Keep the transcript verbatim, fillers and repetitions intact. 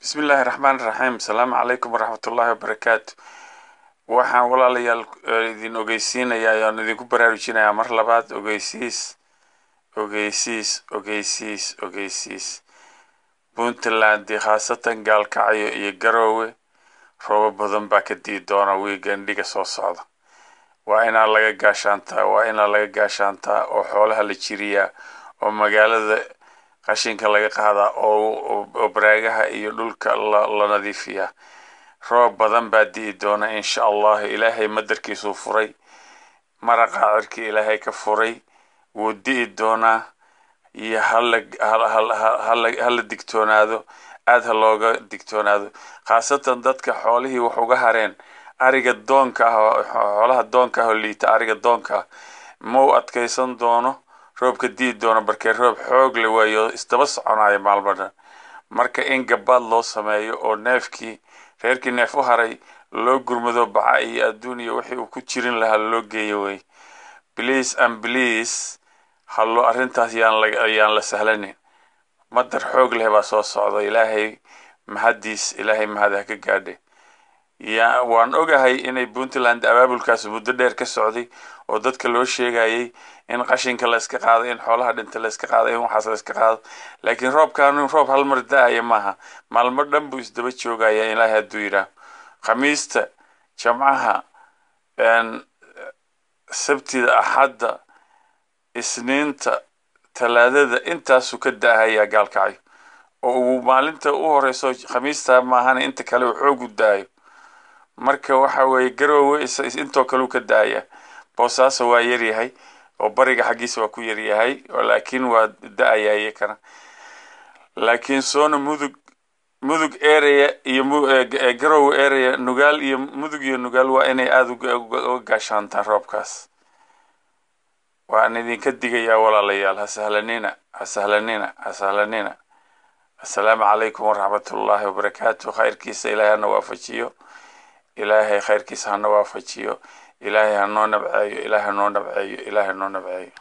bismillaahi raxmaani raxiim asalaamu calaykum waraxmatullaahi wabarakaatu. waxaan walaalayaal idin ogeysiinayaa ayaan idinku baraarujinayaa mar labaad ogeysiis ogeysiis ogeysiis ogeysiis puntland khaasatan gaalkacyo iyo garoowe roobab badan baa ka dii doona wiigandhiga soo socda. waa inaa laga gaashaantaa waa inaa laga gaashaantaa oo xoolaha la jiriyaa oo magaalada qashinka laga qaadaa oo baraagaha iyo dhulka la nadiifiyaa. roob badan baa dii doona insha allah. ilaahay madarkiisuu furay, maraqa cirkii ilaahay ka furay wuu dii doonaa. iyo hala digtoonaado, aad ha looga digtoonaado, khaasatan dadka xoolihii wax uga hareen ariga doonka ah, xoolaha doonka ah oo liita ariga doonka ah mau adkaysan doono roobka dii doona, barkee roob xoog le waayo isdaba soconaya maalmo dhan. marka in gabaad loo sameeyo oo neefkii reerkii neef u haray loo gurmado baca iyo adduun iyo wixii uu ku jirin lahaa loo geeyo wey. please and please hallo arrintaas yaan la sahlanin. madar xoog leh baa soo socda. ilaahay mahadiis ilaahay mahad ha ka gaadhe. ya waan ogahay inay puntland abaabulkaas muddo dheer ka socday oo dadka loo sheegayay in qashinka la iska qaado, in xoolaha dhinta la iska qaado, in waxaas la iska qaado. laakiin roobkaan roob hal mar da-aya maaha, maalmo dhan buu isdaba joogaya ilaahay hadduu yidhaah. khamiista, jamcaha, sabtida, axadda, isniinta, talaadada intaasuu ka da-ahayaa gaalkacyo oo uu maalinta u horeyso khamiista maahana inta kale uu xoog u da-ayo. marka waxa weeye garoowe intoo kale u ka da-aya. boosaaso waa yaryahay oo bariga xaggiisa waa ku yaryahay, laakiin waa da-aya iyakana. laakiin soona mudug mudug area iyo garoowe area, nugaal iyo mudug iyo nugaal waa inay aada uga gaashaantaan roobkaas. waan idinka digayaa walaalayaal, ha sahlanina ha sahlanina ha sahlanina. assalaamu calaykum waraxmatullaahi wabarakaatu. khayrkiisa ilaahay hana waafajiyo, ilaahay khayrkiisa hana waafajiyo, ilaahay hanoo nabceeyo, ilaahay hanoo nabceeyo, ilaahay hanoo nabceeyo.